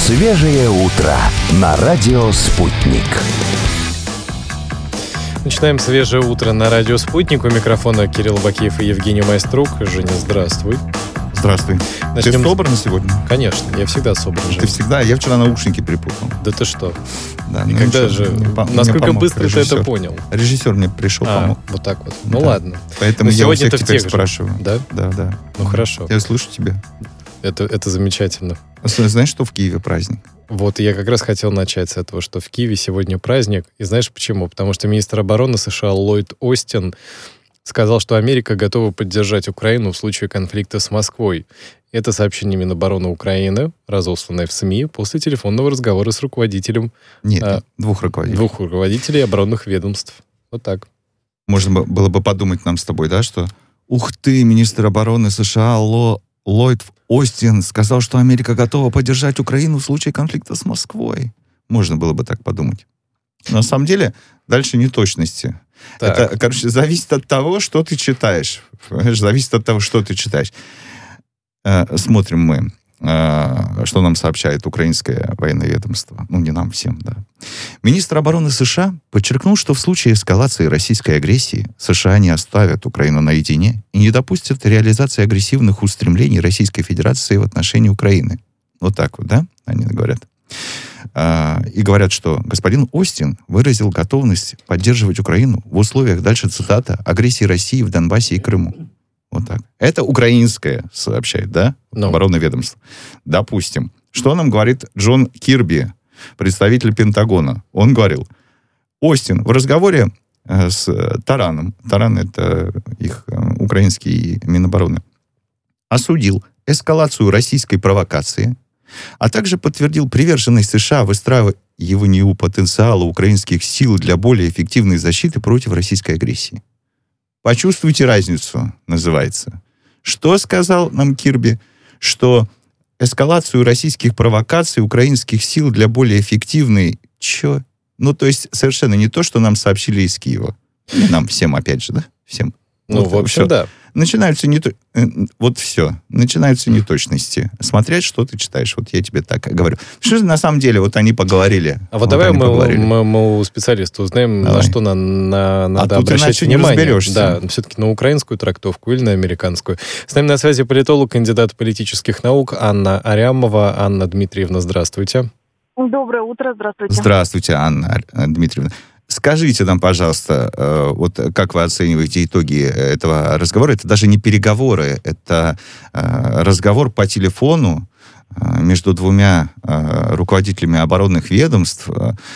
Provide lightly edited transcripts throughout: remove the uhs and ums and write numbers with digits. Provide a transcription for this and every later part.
Свежее утро на радио «Спутник». Начинаем свежее утро на радио «Спутник». У микрофона Кирилл Бакиев и Евгений Майструк. Женя, здравствуй. Здравствуй. Начнем... Ты собран сегодня? Конечно, я всегда собран. Ты всегда? Я вчера наушники перепутал. Да ты что? Да, и когда же? Насколько быстро режиссер. ты это понял? Режиссер мне пришел, помог. Вот так вот. Ну да. Ладно. Поэтому я у всех теперь спрашиваю. Да? Да. Ну хорошо. Я слышу тебя. Это замечательно. Знаешь, что в Киеве праздник? Вот, я как раз хотел начать с этого, что в Киеве сегодня праздник. И знаешь почему? Потому что министр обороны США Ллойд Остин сказал, что Америка готова поддержать Украину в случае конфликта с Москвой. Это сообщение Минобороны Украины, разосланное в СМИ, после телефонного разговора с руководителем... двух руководителей. Двух руководителей оборонных ведомств. Вот так. Можно было бы подумать нам с тобой, да, что ух ты, министр обороны США Ллойд Остин сказал, что Америка готова поддержать Украину в случае конфликта с Москвой. Можно было бы так подумать. Но на самом деле дальше неточности. Так. Это, зависит от того, что ты читаешь. Понимаешь? Зависит от того, что ты читаешь. Смотрим мы, что нам сообщает украинское военное ведомство. Ну, не нам всем, да. Министр обороны США подчеркнул, что в случае эскалации российской агрессии США не оставят Украину наедине и не допустят реализации агрессивных устремлений Российской Федерации в отношении Украины. Вот так вот, да, они говорят. И говорят, что господин Остин выразил готовность поддерживать Украину в условиях, дальше цитата, агрессии России в Донбассе и Крыму. Вот так. Это украинское сообщает, да? Оборонное ведомство. Допустим. Что нам говорит Джон Кирби, представитель Пентагона? Он говорил, Остин в разговоре с Тараном, Таран — это их украинский Минобороны, осудил эскалацию российской провокации, а также подтвердил приверженность США выстраиванию потенциала украинских сил для более эффективной защиты против российской агрессии. Почувствуйте разницу, называется. Что сказал нам Кирби? Что эскалацию российских провокаций украинских сил для более эффективной... Чё? Ну, то есть совершенно не то, что нам сообщили из Киева. И нам всем, опять же, да? Всем. Ну, вот, в общем, да. Начинаются начинаются неточности. Смотреть, что ты читаешь. Вот я тебе так говорю. Что же на самом деле вот они поговорили? А вот давай мы у специалиста узнаем, на что надо обращать внимание. Да, все-таки на украинскую трактовку или на американскую. С нами на связи политолог, кандидат политических наук Анна Арямова. Анна Дмитриевна, здравствуйте. Доброе утро, здравствуйте. Здравствуйте, Анна Дмитриевна. Скажите нам, пожалуйста, вот как вы оцениваете итоги этого разговора? Это даже не переговоры, это разговор по телефону между двумя руководителями оборонных ведомств.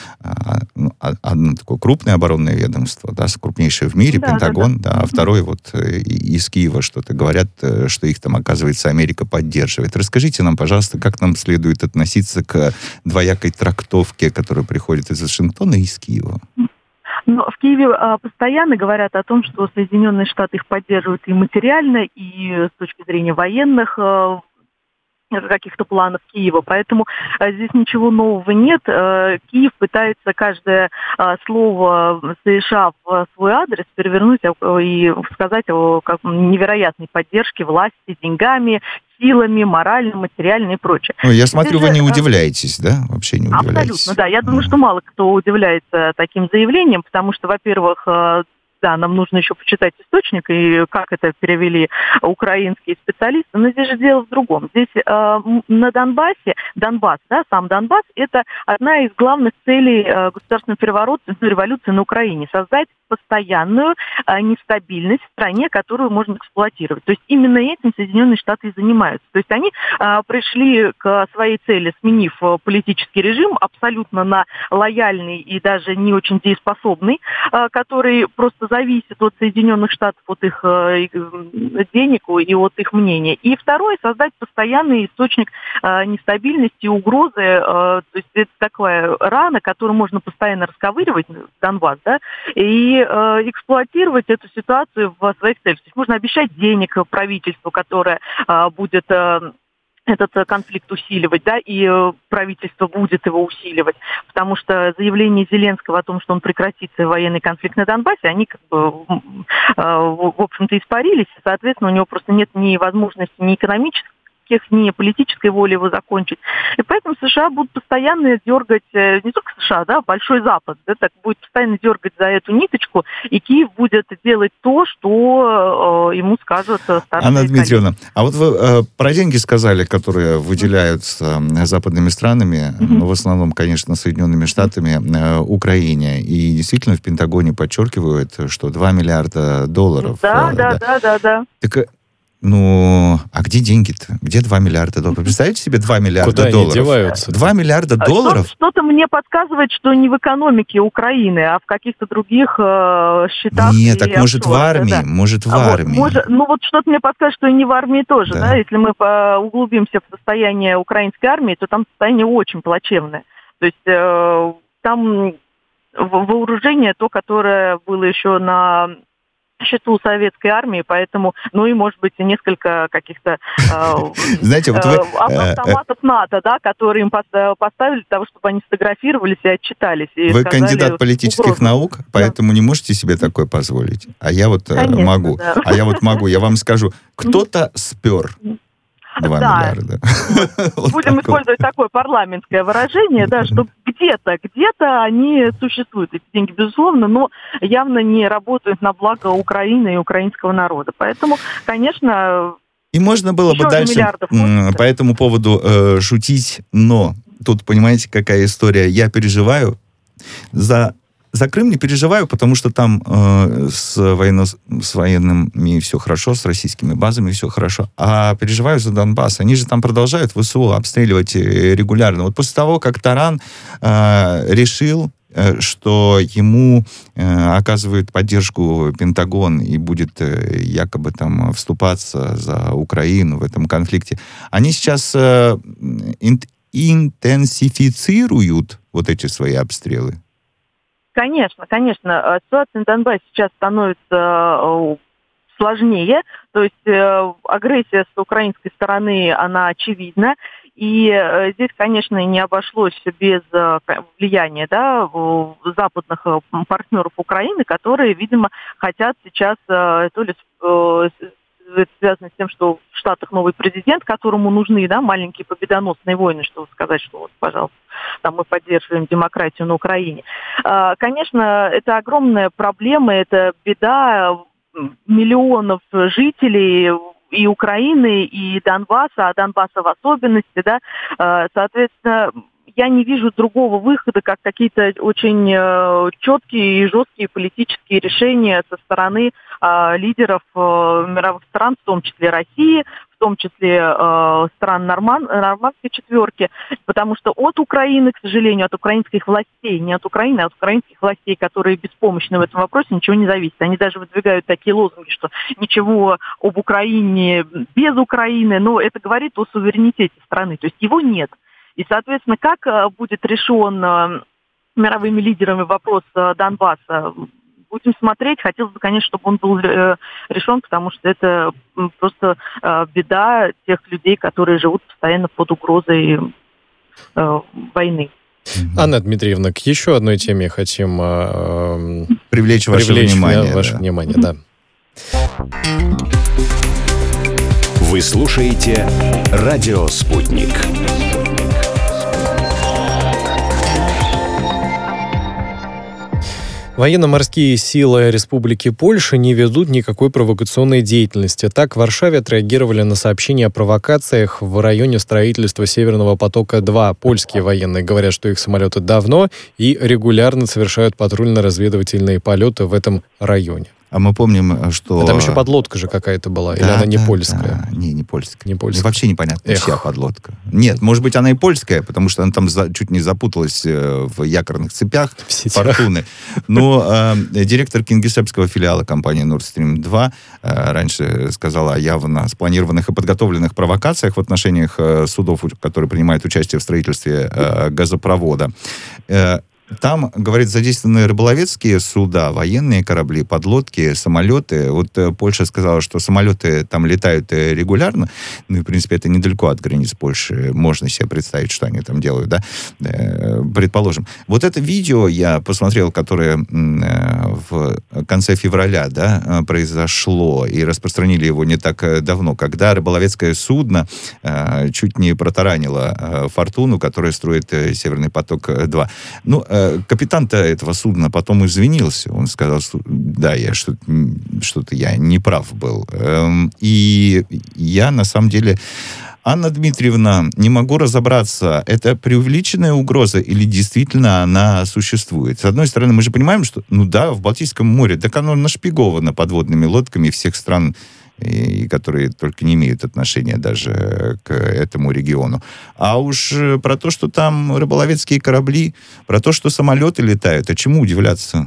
Одно такое крупное оборонное ведомство, да, крупнейшее в мире, Пентагон, да, а второй вот из Киева что-то говорят, что их там, оказывается, Америка поддерживает. Расскажите нам, пожалуйста, как нам следует относиться к двоякой трактовке, которая приходит из Вашингтона и из Киева? Но в Киеве постоянно говорят о том, что Соединенные Штаты их поддерживают и материально, и с точки зрения военных каких-то планов Киева, поэтому здесь ничего нового нет. Киев пытается каждое слово США в свой адрес перевернуть и сказать о невероятной поддержке власти деньгами, силами, морально, материально и прочее. Ну, я смотрю, вы не удивляетесь, да? Вообще не удивляетесь. Абсолютно, да. Я думаю, что мало кто удивляется таким заявлением, потому что, во-первых, да, нам нужно еще почитать источник и как это перевели украинские специалисты. Но здесь же дело в другом. Здесь на Донбассе, сам Донбасс, это одна из главных целей государственного переворота, революции на Украине. Создать постоянную нестабильность в стране, которую можно эксплуатировать. То есть именно этим Соединенные Штаты и занимаются. То есть они пришли к своей цели, сменив политический режим абсолютно на лояльный и даже не очень дееспособный, который просто зависит от Соединенных Штатов, от их денег и от их мнения. И второе, создать постоянный источник нестабильности, угрозы. То есть это такая рана, которую можно постоянно расковыривать, Донбасс, да, и эксплуатировать эту ситуацию в своих целях. То есть можно обещать денег правительству, которое будет этот конфликт усиливать, да, и правительство будет его усиливать, потому что заявления Зеленского о том, что он прекратит военный конфликт на Донбассе, они как бы, в общем-то, испарились, и, соответственно, у него просто нет ни возможности, ни экономических экономических, ни политической воли его закончить. И поэтому США будут постоянно дергать, не только США, да, Большой Запад, да, так будет постоянно дергать за эту ниточку, и Киев будет делать то, что ему скажут старшие Анна Дмитриевна, коллеги. а вот вы про деньги сказали, которые выделяются западными странами, ну, в основном, конечно, Соединенными Штатами, Украине. И действительно в Пентагоне подчеркивают, что 2 миллиарда долларов. Да. Так, ну, а где деньги-то? Где 2 миллиарда долларов? Представляете себе 2 миллиарда Куда долларов? они деваются? 2 миллиарда долларов? Что-то мне подсказывает, что не в экономике Украины, а в каких-то других счетах. Нет, так может в армии, да. может в армии. Вот что-то мне подсказывает, что и не в армии тоже, Да. да. Если мы углубимся в состояние украинской армии, то там состояние очень плачевное. То есть там вооружение, то, которое было еще на счету советской армии, поэтому, ну и, может быть, несколько каких-то Знаете, вот вы... автоматов НАТО, да, которые им поставили для того, чтобы они сфотографировались и отчитались. И Вы сказали, кандидат политических угрозу. наук, поэтому не можете себе такое позволить. А я вот Конечно, могу. да. А я вот могу. Я вам скажу, кто-то спер 2 Да. миллиарда. Вот Будем так вот. использовать такое парламентское выражение, да, что где-то они существуют, эти деньги, безусловно, но явно не работают на благо Украины и украинского народа. Поэтому, конечно, И можно было Еще бы же дальше миллиардов хочется. по этому поводу шутить, но тут, понимаете, какая история. Я переживаю за Крым, не переживаю, потому что там с военными все хорошо, с российскими базами все хорошо. А переживаю за Донбасс. Они же там продолжают ВСУ обстреливать регулярно. Вот после того, как Таран решил, что ему оказывает поддержку Пентагон и будет якобы там вступаться за Украину в этом конфликте, они сейчас интенсифицируют вот эти свои обстрелы. Конечно. Ситуация на Донбассе сейчас становится сложнее. То есть агрессия с украинской стороны, она очевидна. И здесь, конечно, не обошлось без влияния, да, западных партнеров Украины, которые, видимо, хотят сейчас то ли это связано с тем, что в Штатах новый президент, которому нужны, да, маленькие победоносные войны, чтобы сказать, что вот, пожалуйста, там мы поддерживаем демократию на Украине. Конечно, это огромная проблема, это беда миллионов жителей и Украины, и Донбасса, а Донбасса в особенности, да. Соответственно, я не вижу другого выхода, как какие-то очень четкие и жесткие политические решения со стороны лидеров мировых стран, в том числе России, в том числе стран Нормандской четверки, потому что от Украины, к сожалению, от украинских властей, не от Украины, а от украинских властей, которые беспомощны в этом вопросе, ничего не зависит. Они даже выдвигают такие лозунги, что ничего об Украине без Украины, но это говорит о суверенитете страны, то есть его нет. И, соответственно, как будет решен мировыми лидерами вопрос Донбасса, будем смотреть. Хотелось бы, конечно, чтобы он был решен, потому что это просто беда тех людей, которые живут постоянно под угрозой войны. Анна Дмитриевна, к еще одной теме хотим Привлечь ваше внимание. Ваше внимание, да. Вы слушаете «Радио Спутник». Военно-морские силы Республики Польша не ведут никакой провокационной деятельности. Так, в Варшаве отреагировали на сообщения о провокациях в районе строительства Северного потока-2. Польские военные говорят, что их самолеты давно и регулярно совершают патрульно-разведывательные полеты в этом районе. А мы помним, что... А там еще подлодка же какая-то была, или она не польская? Да. Не польская. Не польская. Вообще непонятно, чья подлодка. Нет, может быть, она и польская, потому что она там чуть не запуталась в якорных цепях фортуны. Но директор кингисеппского филиала компании Nord Stream 2 раньше сказала о явно спланированных и подготовленных провокациях в отношениях судов, которые принимают участие в строительстве газопровода. Там, говорит, задействованы рыболовецкие суда, военные корабли, подлодки, самолеты. Вот Польша сказала, что самолеты там летают регулярно. Ну и, в принципе, это недалеко от границ Польши. Можно себе представить, что они там делают, да? Предположим. Вот это видео я посмотрел, которое в конце февраля, да, произошло, и распространили его не так давно, когда рыболовецкое судно чуть не протаранило «Фортуну», которая строит «Северный поток-2». Ну, капитан-то этого судна потом извинился. Он сказал, что да, я что-то я не прав был. И я, на самом деле... Анна Дмитриевна, не могу разобраться, это преувеличенная угроза или действительно она существует? С одной стороны, мы же понимаем, что, ну да, в Балтийском море, так оно нашпиговано подводными лодками всех стран, и которые только не имеют отношения даже к этому региону. А уж про то, что там рыболовецкие корабли, про то, что самолеты летают, а чему удивляться?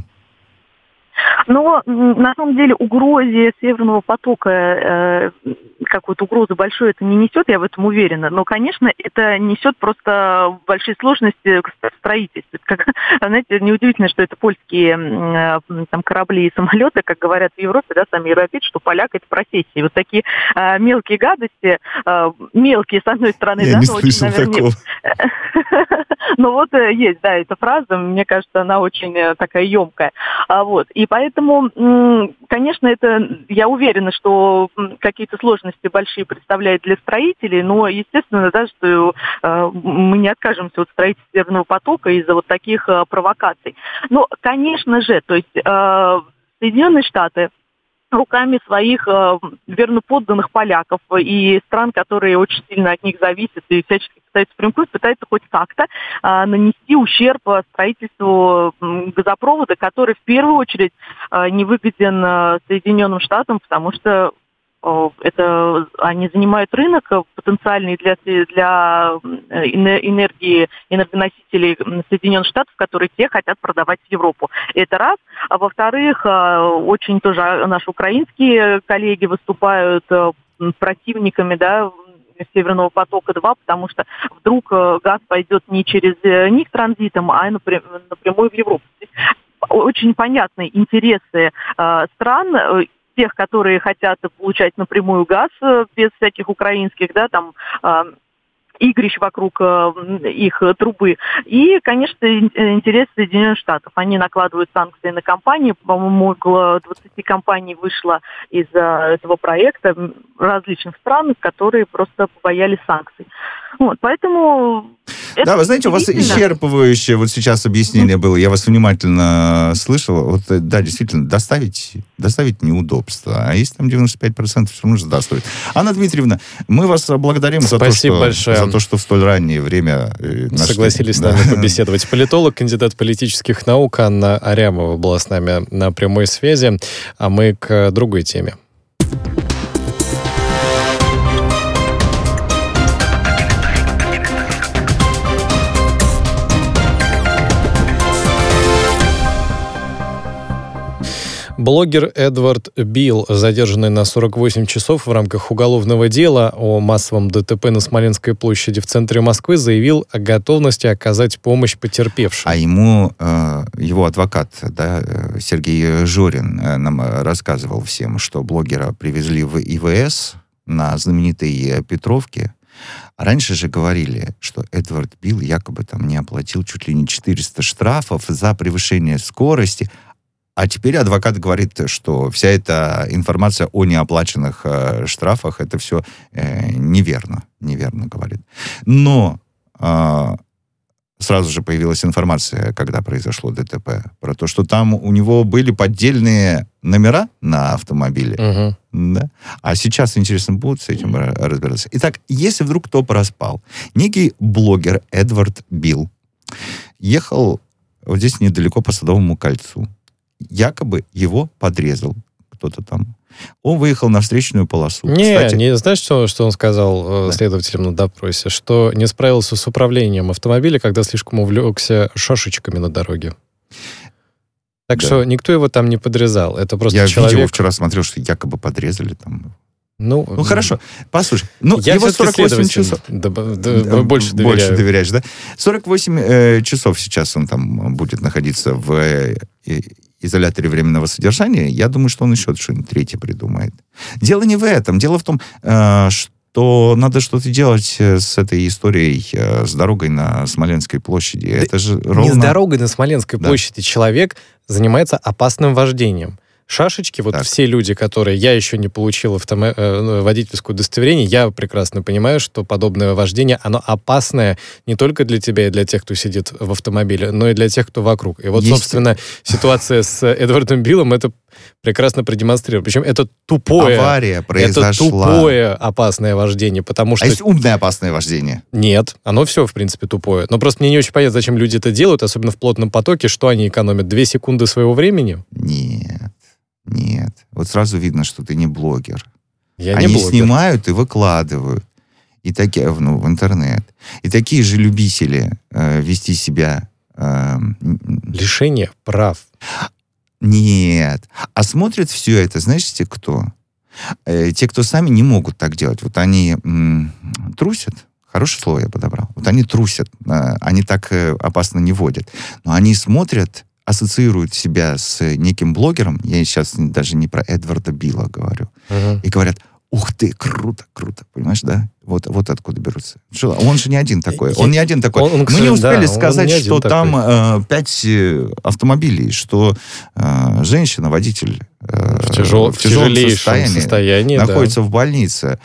Но на самом деле угрозе Северного потока, какую-то угрозу большую это не несет, я в этом уверена. Но, конечно, это несет просто большие сложности в строительстве. Знаете, неудивительно, что это польские там, корабли и самолеты, как говорят в Европе, да, сами европейцы, что поляк это профессия. Вот такие мелкие гадости, мелкие, с одной стороны, я да, не но слышал очень, наверное, такого. Ну вот есть, да, эта фраза, мне кажется, она очень такая емкая. Вот. И поэтому, конечно, это, я уверена, что какие-то сложности большие представляет для строителей, но, естественно, да, что мы не откажемся от строительства Северного потока из-за вот таких провокаций. Но, конечно же, то есть Соединенные Штаты руками своих верноподданных поляков и стран, которые очень сильно от них зависят и всячески пытаются хоть как-то нанести ущерб строительству газопровода, который в первую очередь невыгоден Соединенным Штатам, потому что это они занимают рынок потенциальный для энергии, энергоносителей Соединенных Штатов, которые те хотят продавать в Европу. Это раз. А во-вторых, очень тоже наши украинские коллеги выступают противниками, да, Северного потока-2, потому что вдруг газ пойдет не через них транзитом, а напрямую в Европу. Очень понятны интересы стран, тех, которые хотят получать напрямую газ без всяких украинских, да, там, игрищ вокруг их трубы. И, конечно, интересы Соединенных Штатов. Они накладывают санкции на компании. По-моему, около 20 компаний вышло из этого проекта различных стран, которые просто побоялись санкций. Вот, поэтому... Да, вы знаете, у вас исчерпывающее вот сейчас объяснение было. Я вас внимательно слышал. Вот, да, действительно, доставить неудобства. А если там 95%, все равно же доставить. Анна Дмитриевна, мы вас благодарим за то, что в столь раннее время согласились с нами побеседовать. Политолог, кандидат политических наук Анна Арямова была с нами на прямой связи. А мы к другой теме. Блогер Эдвард Билл, задержанный на 48 часов в рамках уголовного дела о массовом ДТП на Смоленской площади в центре Москвы, заявил о готовности оказать помощь потерпевшим. А ему его адвокат, да, Сергей Жорин, нам рассказывал всем, что блогера привезли в ИВС на знаменитой Петровке. Раньше же говорили, что Эдвард Билл якобы там не оплатил чуть ли не 400 штрафов за превышение скорости. А теперь адвокат говорит, что вся эта информация о неоплаченных штрафах, это все неверно говорит. Но сразу же появилась информация, когда произошло ДТП, про то, что там у него были поддельные номера на автомобиле. Угу. Да? А сейчас, интересно, будут с этим разбираться. Итак, если вдруг кто проспал, некий блогер Эдвард Билл ехал вот здесь недалеко по Садовому кольцу. Якобы его подрезал кто-то там. Он выехал на встречную полосу. Не знаешь, что он сказал следователям на допросе? Что не справился с управлением автомобиля, когда слишком увлекся шашечками на дороге. Так что никто его там не подрезал. Это просто я человек... видео вчера смотрел, что якобы подрезали там. Ну, хорошо. Послушай, я его 48 часов. Больше доверяю. Больше доверяешь, да? 48 часов сейчас он там будет находиться в изоляторе временного содержания. Я думаю, что он еще что-нибудь третье придумает. Дело не в этом. Дело в том, что надо что-то делать с этой историей, с дорогой на Смоленской площади. Да это же ровно... Не с дорогой на Смоленской площади. Человек занимается опасным вождением. Шашечки, вот так. Все люди, которые... Я еще не получил водительское удостоверение, я прекрасно понимаю, что подобное вождение, оно опасное не только для тебя и для тех, кто сидит в автомобиле, но и для тех, кто вокруг. И вот, собственно, ситуация с Эдвардом Биллом это прекрасно продемонстрирует. Причем это тупое... Авария произошла. Это тупое опасное вождение, потому что... А есть умное опасное вождение? Нет, оно все, в принципе, тупое. Но просто мне не очень понятно, зачем люди это делают, особенно в плотном потоке, что они экономят? 2 секунды своего времени? Нет. Вот сразу видно, что ты не блогер. Они не снимают и выкладывают. И такие, в интернет. И такие же любители вести себя... Лишение прав. Нет. А смотрят все это, знаешь, те кто? Те, кто сами не могут так делать. Вот они трусят. Хорошее слово я подобрал. Вот они трусят. Они так опасно не водят. Но они смотрят, ассоциируют себя с неким блогером, я сейчас даже не про Эдварда Билла говорю, и говорят, ух ты, круто, понимаешь, да? Вот откуда берутся. Что, он же не один такой. Он не один такой. Мы не успели сказать, что там 5 автомобилей, что женщина, водитель в тяжелейшем состоянии находится в больнице,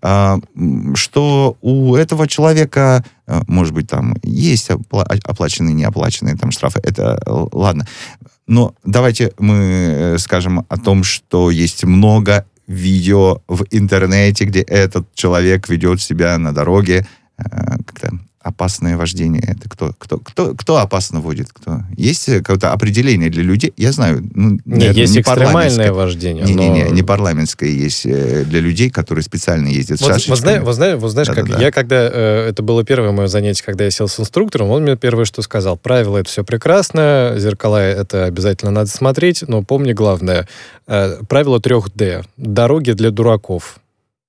что у этого человека, может быть, там есть оплаченные, неоплаченные там штрафы, это ладно. Но давайте мы скажем о том, что есть много видео в интернете, где этот человек ведет себя на дороге как-то опасное вождение. Это кто опасно водит? Кто? Есть какое-то определение для людей? Я знаю. Наверное, есть экстремальное вождение. Не парламентское есть для людей, которые специально ездят с шашечками. Вот знаешь, как я когда... это было первое мое занятие, когда я сел с инструктором, он мне первое, что сказал. Правила — это все прекрасно, зеркала — это обязательно надо смотреть, но помни главное. Правило 3D. Дороги для дураков.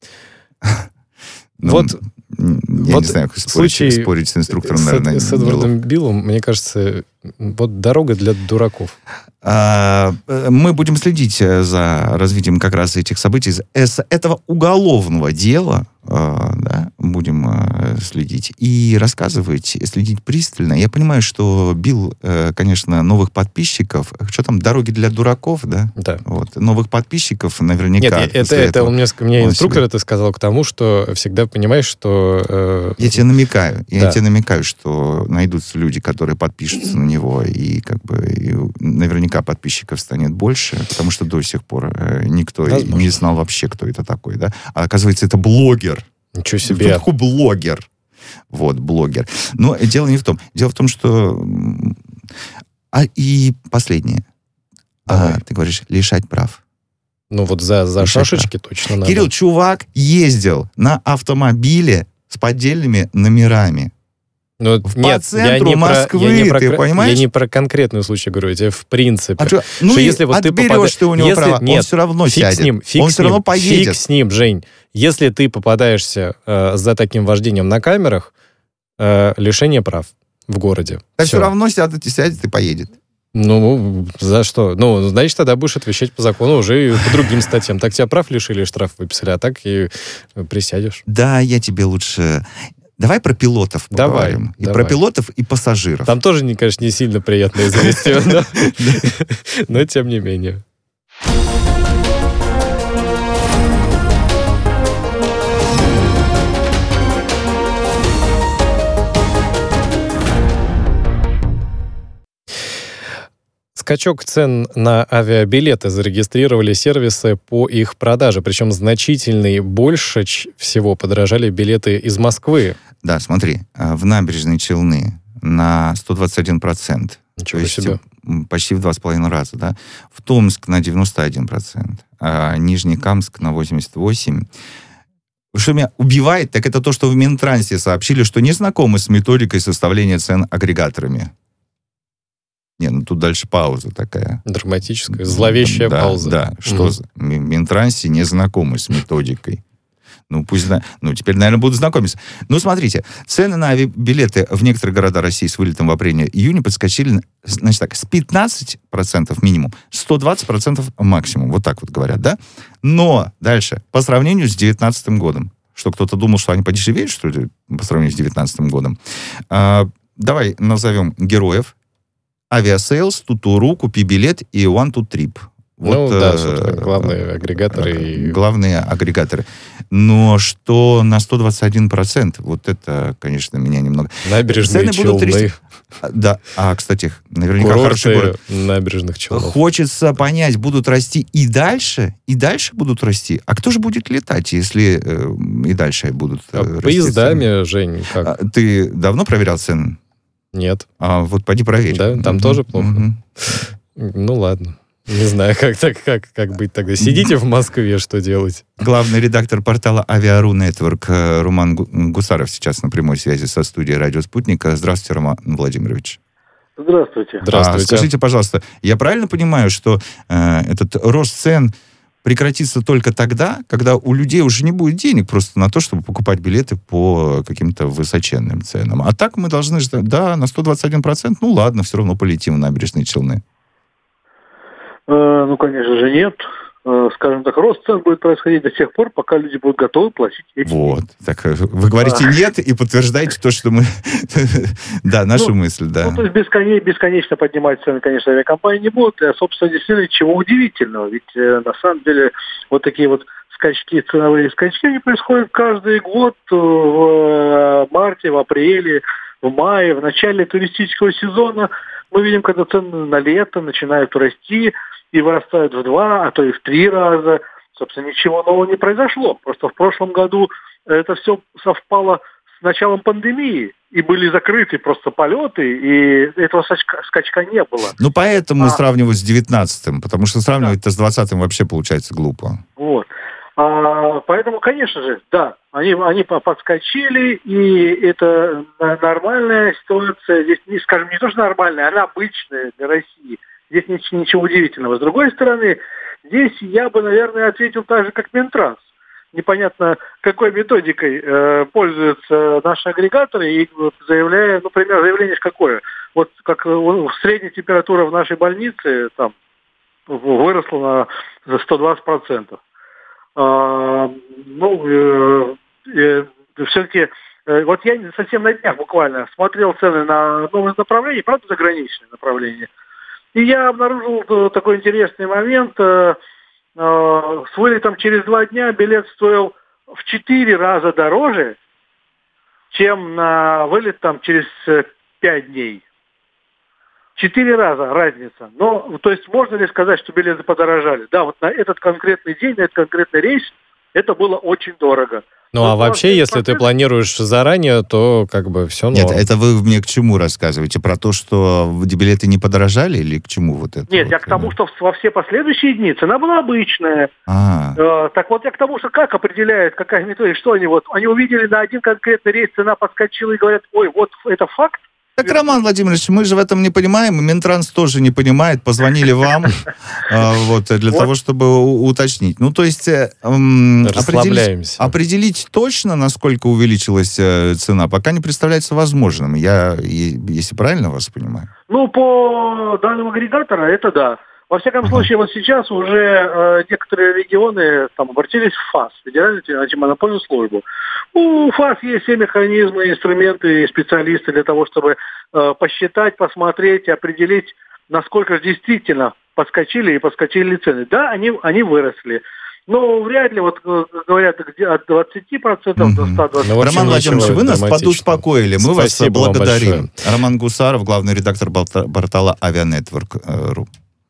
Я не знаю, спорить с инструктором, наверное. С Эдвардом Биллом, мне кажется, вот дорога для дураков. Мы будем следить за развитием как раз этих событий. С этого уголовного дела будем следить. И рассказывать, следить пристально. Я понимаю, что Билл, конечно, новых подписчиков... Что там, дороги для дураков, да? Да. Вот. Новых подписчиков наверняка... Нет, это мне инструктор это сказал к тому, что всегда понимаешь, что... Я тебе намекаю, что найдутся люди, которые подпишутся на него, и как бы и наверняка подписчиков станет больше, потому что до сих пор никто не знал вообще, кто это такой, да? А оказывается, это блогер. Ничего себе. Кто такой блогер? Вот, блогер. Но дело не в том. Дело в том, что... И последнее. Ты говоришь, лишать прав. Ну вот за шашечки точно надо. Кирилл, чувак ездил на автомобиле с поддельными номерами. По центру Москвы, ты понимаешь? Я не про конкретный случай говорю, я в принципе. Если вот отберешь ты у него права, он все равно сядет. Он все равно поедет. Фиг с ним, Жень. Если ты попадаешься за таким вождением на камерах, лишение прав в городе. Так все равно сядет и поедет. Ну, за что? Ну, значит, тогда будешь отвечать по закону уже и по другим статьям. Так тебя прав лишили, штраф выписали, а так и присядешь. Да, я тебе лучше... Давай про пилотов поговорим. Давай. Про пилотов и пассажиров. Там тоже, конечно, не сильно приятное известие, но тем не менее. Скачок цен на авиабилеты зарегистрировали сервисы по их продаже. Причем значительный, больше всего подорожали билеты из Москвы. Да, смотри, в Набережные Челны на 121%. Ничего себе. Почти в 2,5 раза, да. В Томск на 91%, а Нижнекамск на 88%. Что меня убивает, так это то, что в Минтрансе сообщили, что не знакомы с методикой составления цен агрегаторами. Не, ну тут дальше пауза такая. Драматическая, зловещая Да, пауза. Да, что за... Минтрансе не знакомы с методикой. Ну, пусть... Ну, теперь, наверное, будут знакомиться. Ну, смотрите, цены на авиабилеты в некоторых городах России с вылетом в апреле-июне подскочили, значит так, с 15% минимум, 120% максимум. Вот так вот говорят, да? Но дальше, по сравнению с 2019 годом, что кто-то думал, что они подешевеют, что ли, по сравнению с 2019 годом, давай назовем героев. Авиасейлс, Тутуру, Купи билет и One to Trip. Вот, ну, да, собственно, главные агрегаторы. Главные агрегаторы. Но что на 121%, вот это, конечно, меня немного... Набережные Челны. Да, кстати, наверняка курорты хороший город. Набережных Челнов. Хочется понять, будут расти и дальше будут расти. А кто же будет летать, если и дальше будут расти? Поездами, цены? Жень, как? Ты давно проверял цены? Нет. Вот пойди проверь. Да, там тоже плохо? Ну, ладно. Не знаю, как быть тогда. Сидите в Москве, что делать? Главный редактор портала Aviaru Network Роман Гусаров сейчас на прямой связи со студией «Радио Спутник». Здравствуйте, Роман Владимирович. Здравствуйте. Здравствуйте. Скажите, пожалуйста, я правильно понимаю, что этот рост цен прекратится только тогда, когда у людей уже не будет денег просто на то, чтобы покупать билеты по каким-то высоченным ценам? А так мы должны ждать, да, на 121%, ну ладно, все равно полетим в Набережные Челны. Ну, конечно же, нет. Скажем так, рост цен будет происходить до тех пор, пока люди будут готовы платить эти деньги. Вот. Так вы говорите нет и подтверждаете то, что мы... Да, нашу мысль, да. Ну, то есть бесконечно поднимать цены, конечно, авиакомпании не будут. А, собственно, действительно, чего удивительного. Ведь, на самом деле, вот такие вот скачки, ценовые скачки, они происходят каждый год в марте, в апреле, в мае, в начале туристического сезона. Мы видим, когда цены на лето начинают расти, и вырастают в 2, а то и в 3 раза. Собственно, ничего нового не произошло. Просто в прошлом году это все совпало с началом пандемии, и были закрыты просто полеты, и этого скачка не было. Ну, поэтому сравнивать с 19-м, потому что сравнивать-то с 20-м вообще получается глупо. Вот. Поэтому, конечно же, да, они подскочили, и это нормальная ситуация. Здесь, скажем, не то, что нормальная, она обычная для России. Здесь ничего удивительного. С другой стороны, здесь я бы, наверное, ответил так же, как Минтранс. Непонятно, какой методикой пользуются наши агрегаторы, и заявляя, например, заявление какое? Вот как средняя температура в нашей больнице там выросла за 120%. Все-таки, вот я совсем на днях буквально смотрел цены на новые направления, правда, заграничные направления. И я обнаружил такой интересный момент. С вылетом через 2 дня билет стоил в 4 раза дороже, чем на вылет там через 5 дней. 4 раза разница. Но, то есть, можно ли сказать, что билеты подорожали? Да, вот на этот конкретный день, на этот конкретный рейс, это было очень дорого. Ну, а вообще, если ты планируешь заранее, то как бы все норм. Нет, это вы мне к чему рассказываете? Про то, что билеты не подорожали, или к чему вот это? Нет, я к тому, что во все последующие дни цена была обычная. Так вот, я к тому, что как определяют, какая методика, что они увидели на один конкретный рейс, цена подскочила и говорят, ой, вот это факт. Так, Роман Владимирович, мы же в этом не понимаем, и Минтранс тоже не понимает, позвонили вам для того, чтобы уточнить. Ну, то есть определить точно, насколько увеличилась цена, пока не представляется возможным. Я, если правильно вас понимаю. Ну, по данным агрегатора, это да. Во всяком случае, вот сейчас уже некоторые регионы там обратились в ФАС, Федеральную антимонопольную службу. У ФАС есть все механизмы, инструменты и специалисты для того, чтобы посчитать, посмотреть, определить, насколько действительно подскочили ли цены. Да, они выросли. Но вряд ли, вот говорят, от 20% до 120%. Роман Владимирович, вы нас подуспокоили. Мы вас благодарим. Роман Гусаров, главный редактор портала Avianetwork.ru.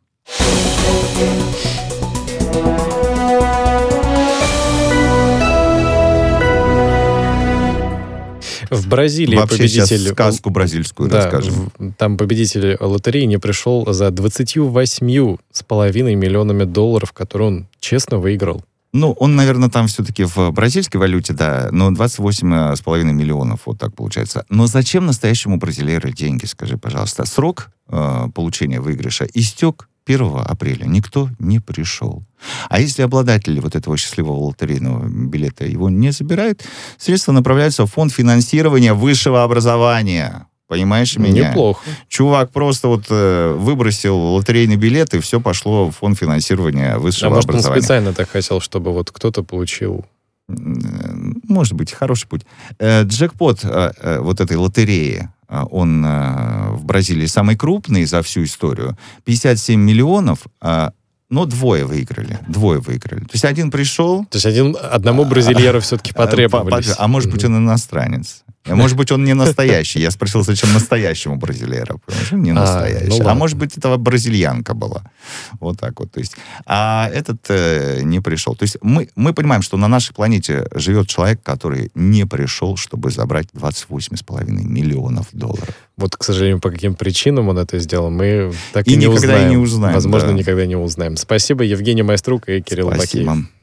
В Бразилии вообще победитель... сейчас сказку бразильскую расскажем. Там победитель лотереи не пришел за $28,5 миллионами, которые он честно выиграл. Ну, он, наверное, там все-таки в бразильской валюте, да, но 28,5 миллионов, вот так получается. Но зачем настоящему бразилеру деньги, скажи, пожалуйста? Срок получения выигрыша истек 1 апреля. Никто не пришел. А если обладатели вот этого счастливого лотерейного билета его не забирают, средства направляются в фонд финансирования высшего образования. Понимаешь меня? Неплохо. Чувак просто вот выбросил лотерейный билет, и все пошло в фонд финансирования высшего может, образования. он специально так хотел, чтобы вот кто-то получил... Может быть, хороший путь. Джекпот вот этой лотереи, он в Бразилии самый крупный за всю историю. 57 миллионов, но двое выиграли. То есть один пришел... То есть одному бразильеру все-таки потребовались. А может быть, он иностранец. Может быть, он не настоящий. Я спросил, зачем настоящему бразильеру. Не настоящий. ну а может быть, это бразильянка была. Вот так вот. То есть, а этот не пришел. То есть мы понимаем, что на нашей планете живет человек, который не пришел, чтобы забрать 28,5 миллионов долларов. Вот, к сожалению, по каким причинам он это сделал, мы так И и не никогда узнаем. и не узнаем. Возможно, да. никогда не узнаем. Спасибо, Евгений Майструк и Кирилл Бакиев. Спасибо.